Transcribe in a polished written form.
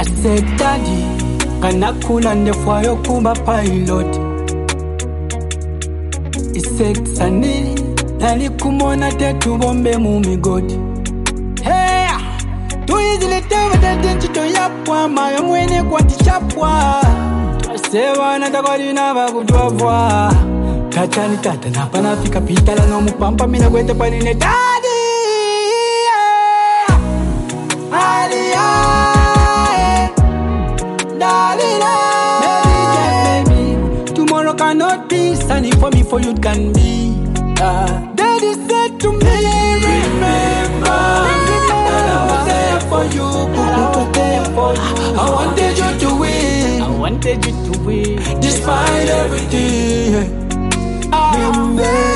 I said, Daddy, kanakula ndefwa yokuba pilot. He said, Sani, nalikumona tetu bombe mumigodi. Hey, too easily tell that dentito yapwa, mayo mwene kwa tichapwa. Sewa na takori na bakutwavwa. Kachani tata na panafika pitala no mupampa mina kwete panine Daddy. Tomorrow cannot be sunny for me, for you can be. Daddy said to me, remember that I was there for you, I wanted you to win. I wanted you to win. Despite everything, I remember.